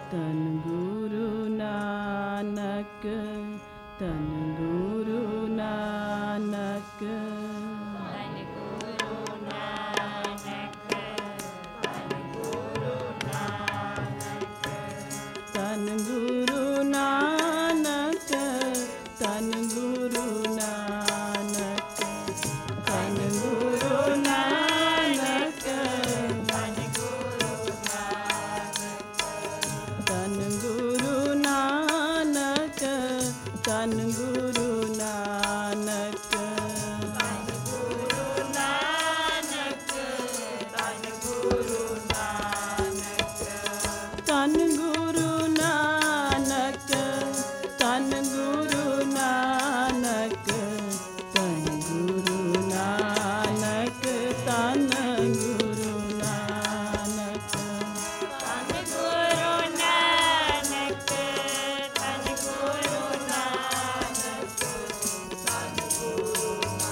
ਧੰਨ ਗੁਰੂ ਨਾਨਕ, ਧੰਨ ਗੁਰੂ ਨਾਨਕ। ਧੰਨ ਗੁਰੂ ਨਾਨਕ, ਧੰਨ ਗੁਰੂ ਨਾਨਕ। ਧੰਨ ਗੁਰੂ ਨਾਨਕ, ਧੰਨ ਗੁਰੂ ਨਾਨਕ। ਧੰਨ ਗੁਰੂ ਨਾਨਕ, ਧੰਨ ਗੁਰੂ ਨਾਨਕ। ਧੰਨ ਗੁਰੂ ਨਾਨਕ, ਧੰਨ ਗੁਰੂ ਨਾਨਕ। ਧੰਨ ਗੁਰੂ ਨਾਨਕ, ਧੰਨ ਗੁਰੂ ਨਾਨਕ। ਧੰਨ ਗੁਰੂ ਨਾਨਕ, ਧੰਨ ਗੁਰੂ ਨਾਨਕ। ਧੰਨ ਗੁਰੂ ਨਾਨਕ, ਧੰਨ ਗੁਰੂ ਨਾਨਕ। ਧੰਨ ਗੁਰੂ ਨਾਨਕ, ਧੰਨ ਗੁਰੂ ਨਾਨਕ। ਧੰਨ ਗੁਰੂ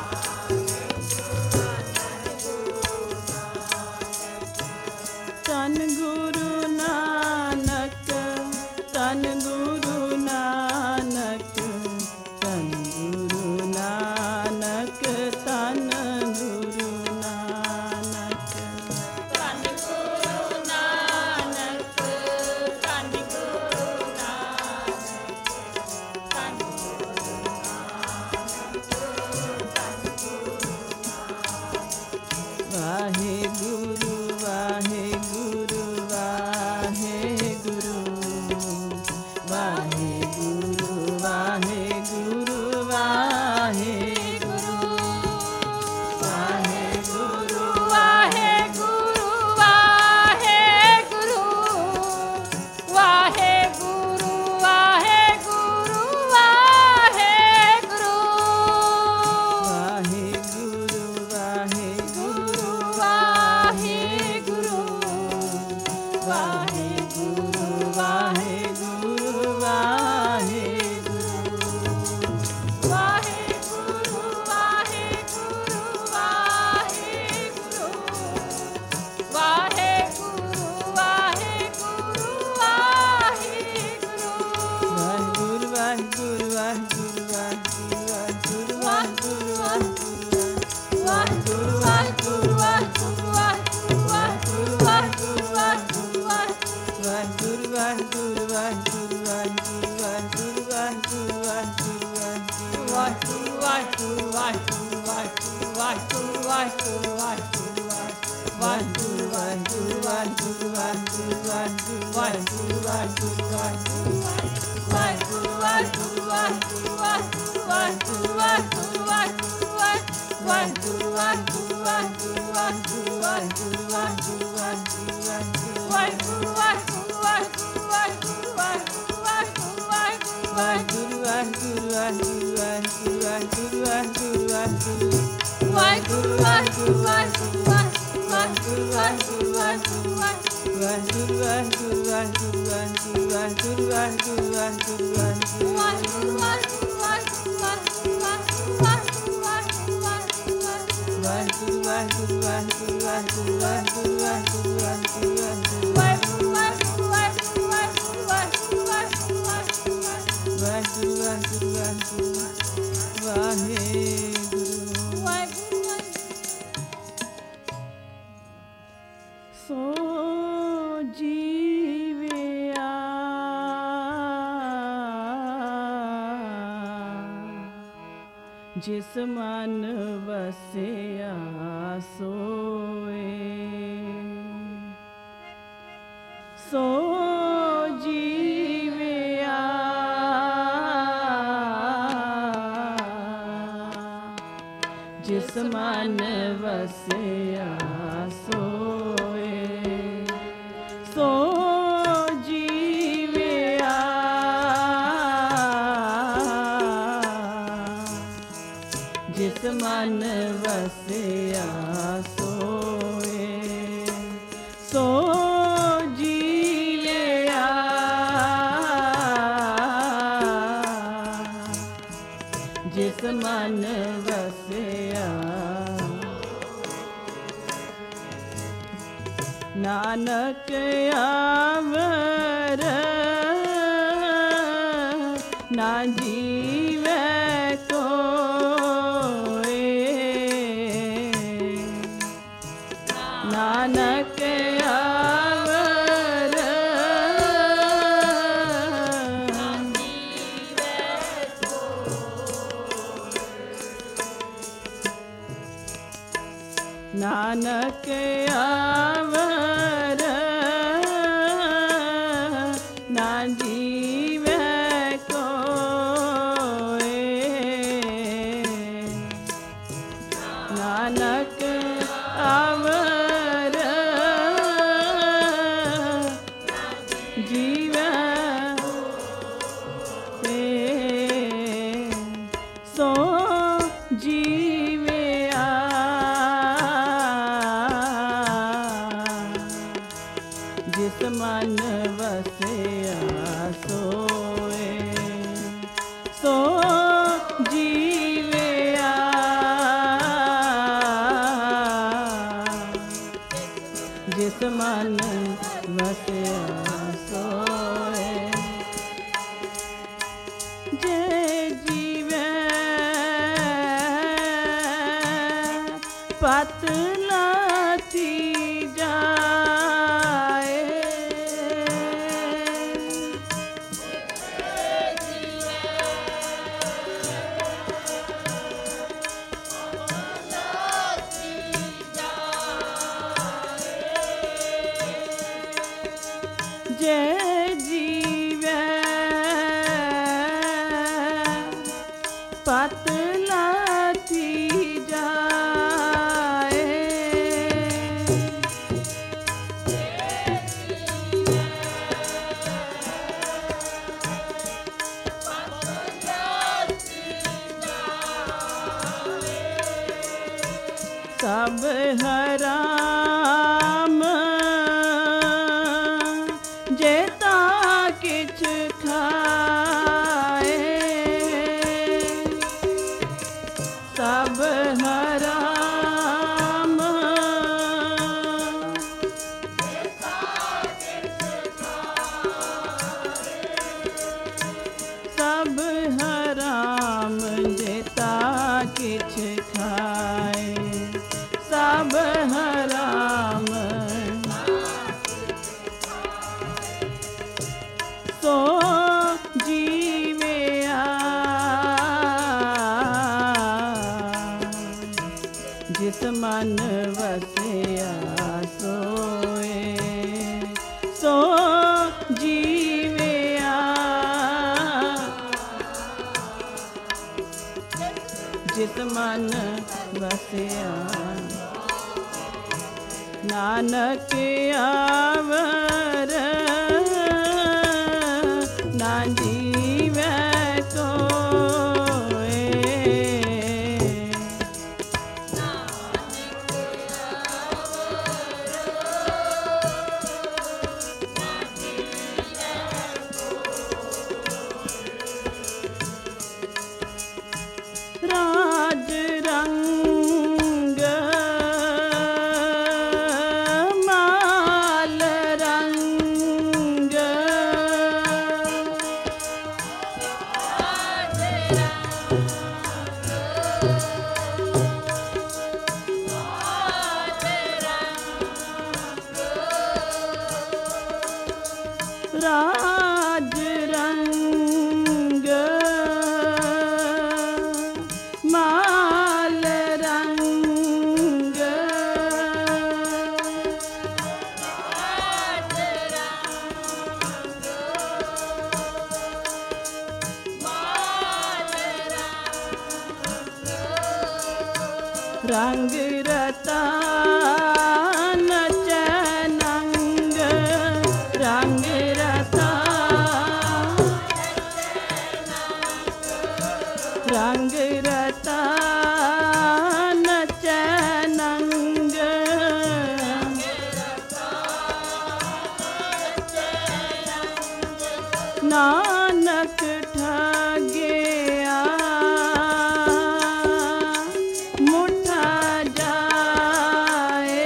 ਧੰਨ ਗੁਰੂ ਨਾਨਕ, ਧੰਨ ਗੁਰੂ ਨਾਨਕ। ਧੰਨ ਗੁਰੂ ਨਾਨਕ, ਧੰਨ ਗੁਰੂ ਨਾਨਕ। ਧੰਨ ਗੁਰੂ ਨਾਨਕ, ਧੰਨ ਗੁਰੂ ਨਾਨਕ। ਧੰਨ ਵਾਹਿਗੁਰੂ ਵਾਹਿਗੁਰੂ ਵਾਹਿਗੁਰੂ। ਵਾਹਿਗੁਰੂ ਵਾਹਿਗੁਰੂ ਵਾਹਿਗੁਰੂ। ਵਾਹਿਗੁਰੂ ਵਾਹਿਗੁਰੂ, ਵਾਹਿਗੁਰੂ। ਵਾਹਿਗੁਰੂ, ਵਾਹਿਗੁਰੂ, ਵਾਹਿਗੁਰੂ। ਵਾਹਿਗੁਰੂ ਵਾਹਿਗੁਰੂ ਵਾਹਿਗੁਰੂ, ਵਾਹਿਗੁਰੂ ਵਾਹਿਗੁਰੂ ਵਾਹਿਗੁਰੂ। ਵਾਹਿਗੁਰੂ, ਵਾਹਿਗੁਰੂ, ਵਾਹਿਗੁਰੂ। ਵਾਹਿਗੁਰੂ, ਵਾਹਿਗੁਰੂ, ਵਾਹਿਗੁਰੂ। ਵਾਹਿਗੁਰੂ ਵਾਹਿਗੁਰੂ ਵਾਹਿਗੁਰੂ ਵਾਹਿਗੁਰੂ ਵਾਹਿਗੁਰੂ ਵਾਹਿਗੁਰੂ। ਵਾਹਿਗੁਰੂ ਵਾਹਿਗੁਰੂ ਵਾਹਿਗੁਰੂ ਵਾਹਿਗੁਰੂ ਵਾਹਿਗੁਰੂ ਵਾਹਿਗੁਰੂ ਵਾਹਿਗੁਰੂ ਵਾਹਿਗੁਰੂ ਸੋ ਜੀਵਿਆ ਜਿਸ ਮਨ ਵਸਿਆ ਸੋਏ। ਸੋ ਜੀਵਿਆ ਜਿਸ ਮਨ ਵਸਿਆ ਸੋਏ। ਸੋ ਜੀਵਿਆ ਜਿਸ ਮਨ ਵਸਿਆ ਸੋਏ। ਸੋ ਜੀਵਿਆ ਜਿਸ ਮਨ ਵਸਿਆ। ਨਾਨਕ ਆਵਰ जीवे कोई। नानक आवर नानक आवर ना जीवे कोई। नानक आवर जीवे सो जीवे जिस मन वसिया सोए। सो जीविया जिस मन वसिया सोए। जे जीवे पत लाती जाए। जे जीवे पत लाती जाए। सब हराम जेता किछ खाए। सब हराम सब हराम जेता किछ खाए। सब हराम सो जीविया जिस मन वसिया सोए। सो जीविया जिस मन वसिया। नानक आवर ना जीवे कोई। राज रंग माल रंग राज रंग माल रंग रंग रता नच नंग। रंग रता रंग रता नच नंग। नानक ठगिया मुठा जाए।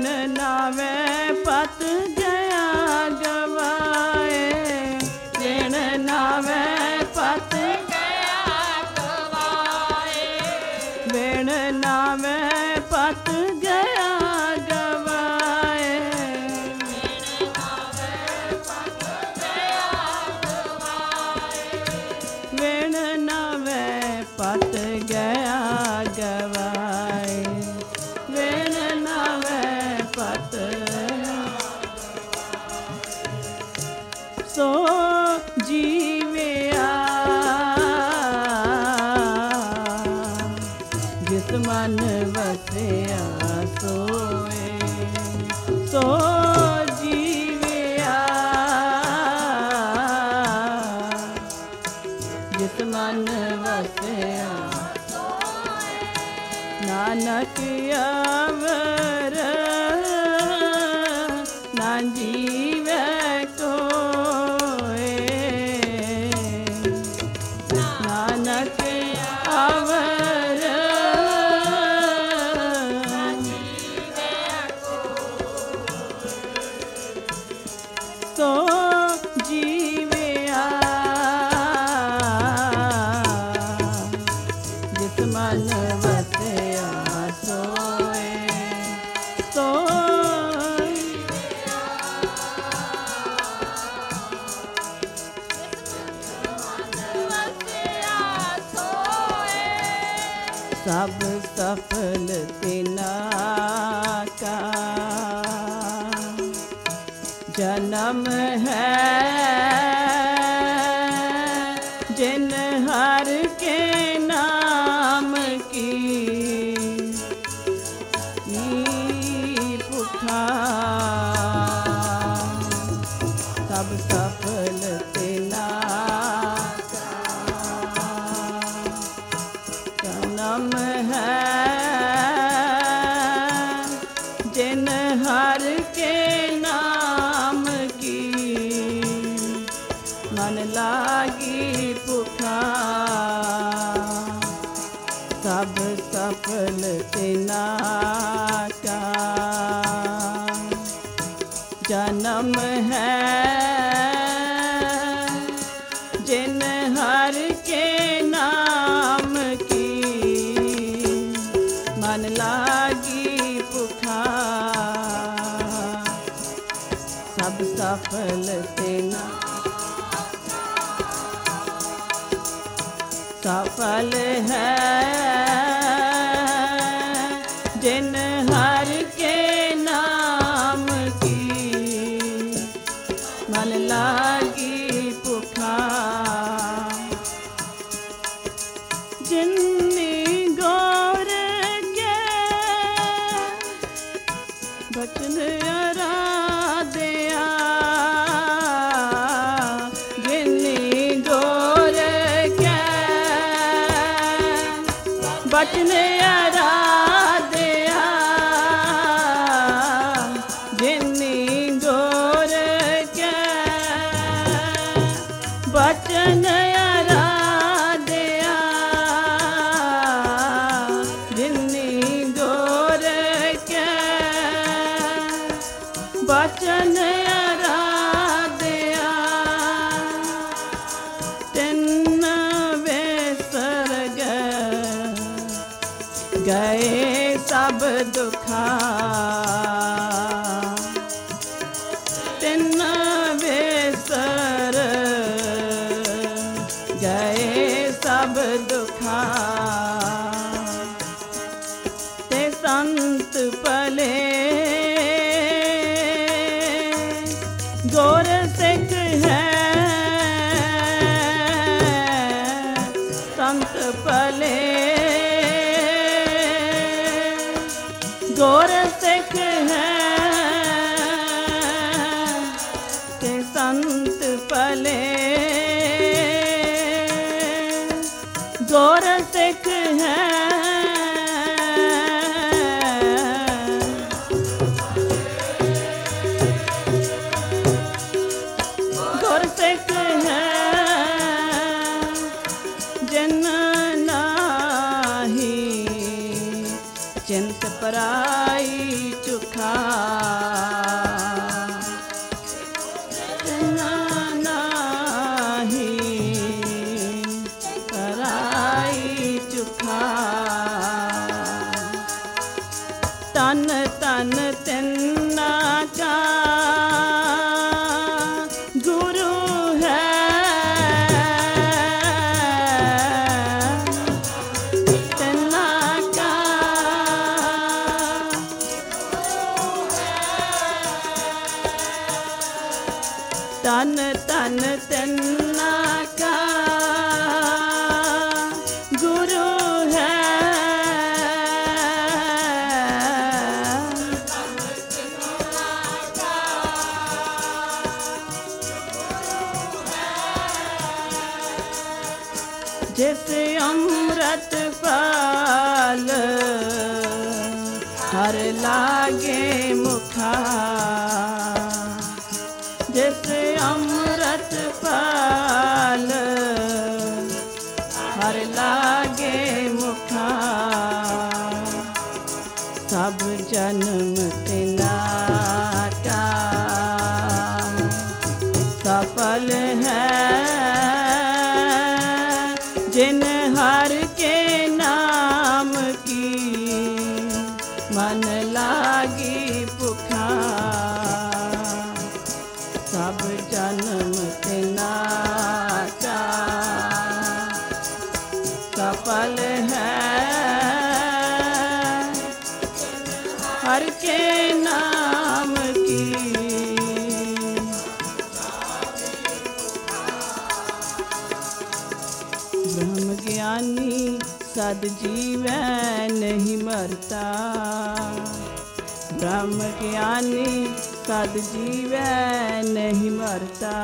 बिन नावे पत गया गवाए, बिन नावे पत गया गवाए, बिन नावे पत गया गवाए, बिन नावे पत गया गवाए, बिन नावे पत सो जीविया जिस मन वसिया सोए, सो जीविया जिस मन वसिया नानक अवर ना जीवे कोए, नानक अवर सो जीविया जिस मन वसिया सोए, सो वसिया सोए, सब सफल तिना का जन्म है, जिन हर के नाम की पुठा, सब सफल तिना जन्म है, जिन हर के नाम की मन लागी पुखा, सब सफल तिना का जन्म है, जिन हर के नाम की मन लागी पुखा, सब सफल तिना सफल है, जिन हर के नाम की मन लागी पुखा, जिन्नी गौर के बचन आराध्या, जिन्नी गौर के बचन आराध्या, जिन्नी गौर के बचन आराध्या, जिन्नी गौर के बचन आराध्या, तिन बेसर गए सब दुखा, तिन बेसर गए सब दुखा, ते संत पले गौर सिख है, संत पले गौर सिख है, ते संत पले गौर सिख है, गौर सिख है, जिन नाही चिंत पराई चुखा नाही पराई चुखा तन तन तिन्ना का गुरु है तिन्ना का तन तन तिन्ना का गुरु है जिस अमृत पाल हर लागे मुखा जिस अमृत पाल हर लागे मुखा सब जन्म तिना का सफल है जिन हर के नाम की मन लागी पुखा सब जन्म तिना का सफल है हर के नाम की ब्रह्म ज्ञानी सद जीवै नहीं मरता ब्रह्म ज्ञानी सद जीवै नहीं मरता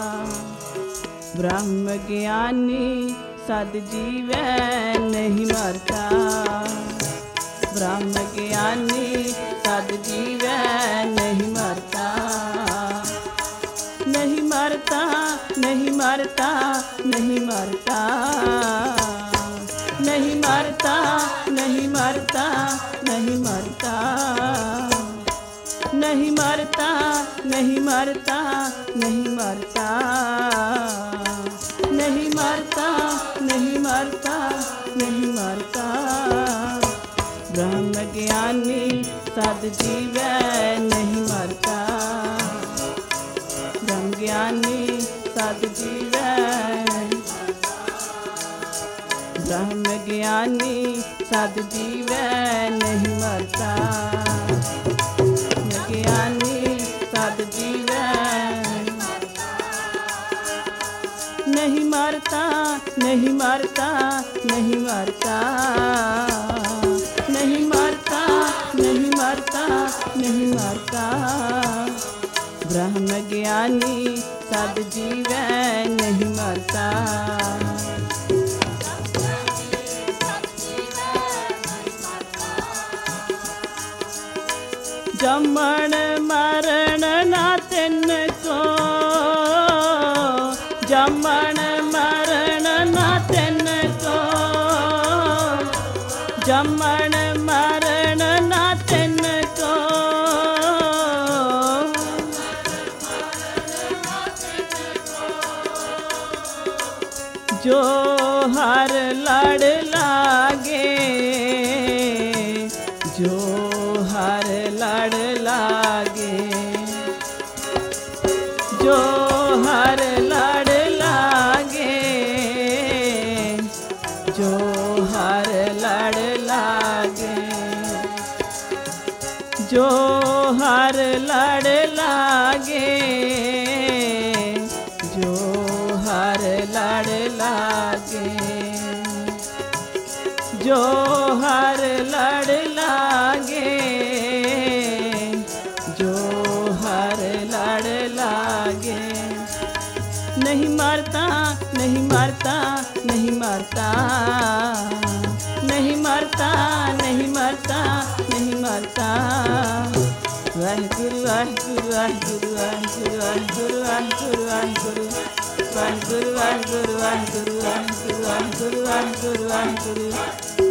ब्रह्म ज्ञानी सद जीवै नहीं मरता ब्रह्म ज्ञानी सद जीवै नहीं मरता नहीं मरता नहीं मरता नहीं मरता नहीं मरता नहीं मरता नहीं मरता नहीं मरता नहीं मरता नहीं मरता नहीं मरता नहीं मरता नहीं मरता ब्रह्म ज्ञानी सद जीवै नहीं मरता ब्रह्म ज्ञानी सद जीवै ब्रह्म ज्ञानी सद जीवै नहीं मरता ब्रह्म ज्ञानी सद जीवै नहीं मरता नहीं मरता नहीं मरता नहीं मरता नहीं मरता नहीं मरता ब्रह्म ज्ञानी सद जीवै नहीं मरता जमन मरण ना तिनको जमन मरण ना तिनको जमन मरण ना तिनको जो हर लड़ लागे जो हर लड़ लागे जो हर लड़ लागे जो हर लड़ लागे जो हर लड़ लागे जो हर लड़ लागे जो हर लड़ लागे जो हर लड़ लागे नहीं मरता नहीं मरता नहीं मरता नहीं मरता नहीं मरता नहीं मरता वाहिगुरु वाहिगुरु वाहिगुरु वाहिगुरु वाहिगुरु वाहिगुरु वाहिगुरु वाहिगुरु वाहिगुरु वाहिगुरु वाहिगुरु वाहिगुरु वाहिगुरु वाहिगुरु